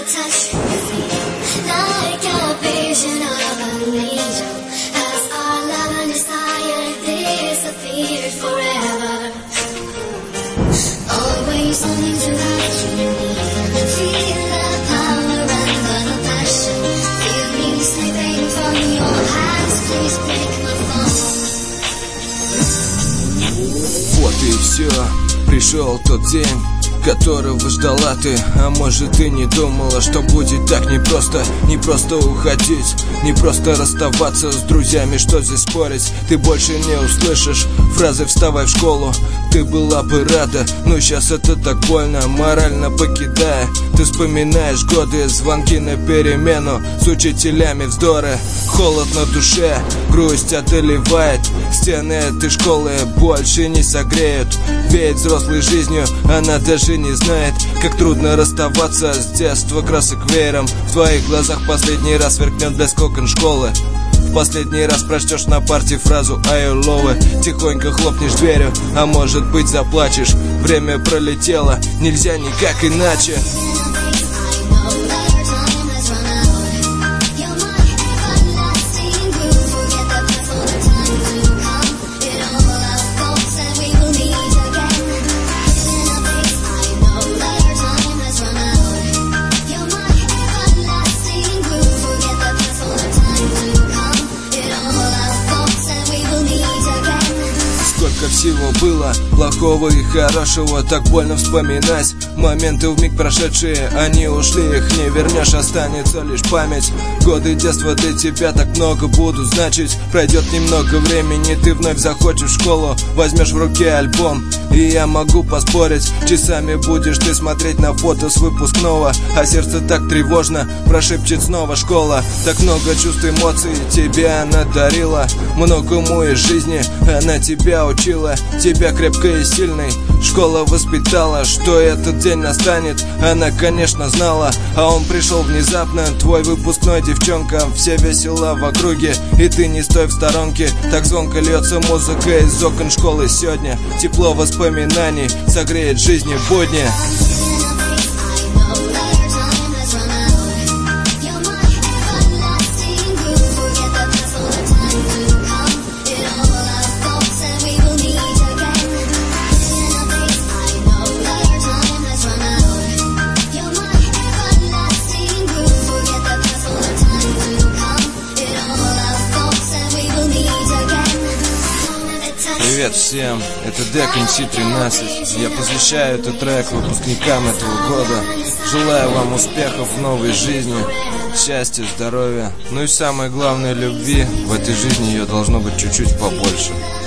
touch with me, like a vision of an angel, as our love and desire disappeared forever. Always longing to like you, feel the power and the passion. Feel me slipping from your hands, please break my phone. Вот и все, пришел тот день, которого ждала ты. А может, и не думала, что будет так непросто. Не просто уходить, не просто расставаться с друзьями, что здесь спорить. Ты больше не услышишь фразы «вставай в школу». Ты была бы рада, но сейчас это так больно. Морально покидая, ты вспоминаешь годы, звонки на перемену с учителями, вздоры, холод на душе, грусть одолевает. Стены этой школы больше не согреют. Веет взрослой жизнью, она даже не знает, как трудно расставаться с детства красок веером. В твоих глазах последний раз сверкнет блеск окон школы. В последний раз прочтешь на парте фразу «I love it». Тихонько хлопнешь дверью, а может быть заплачешь. Время пролетело, нельзя никак иначе. Сколько всего было, плохого и хорошего, так больно вспоминать. Моменты вмиг прошедшие, они ушли, их не вернешь, останется лишь память. Годы детства для тебя так много будут значить. Пройдет немного времени, ты вновь захочешь в школу, возьмешь в руки альбом, и я могу поспорить, часами будешь ты смотреть на фото с выпускного, а сердце так тревожно прошепчет снова школа. Так много чувств, эмоций тебе она дарила, многому из жизни она тебя учила. Тебя крепкой и сильной школа воспитала, что этот день настанет, она, конечно, знала. А он пришел внезапно, твой выпускной, девчонка, все весело в округе, и ты не стой в сторонке. Так звонко льется музыка из окон школы сегодня. Тепло воспоминаний согреет жизни будни. Привет всем, это Deck MC13. Я посвящаю этот трек выпускникам этого года. Желаю вам успехов в новой жизни, счастья, здоровья, ну и самое главное, любви. В этой жизни ее должно быть чуть-чуть побольше.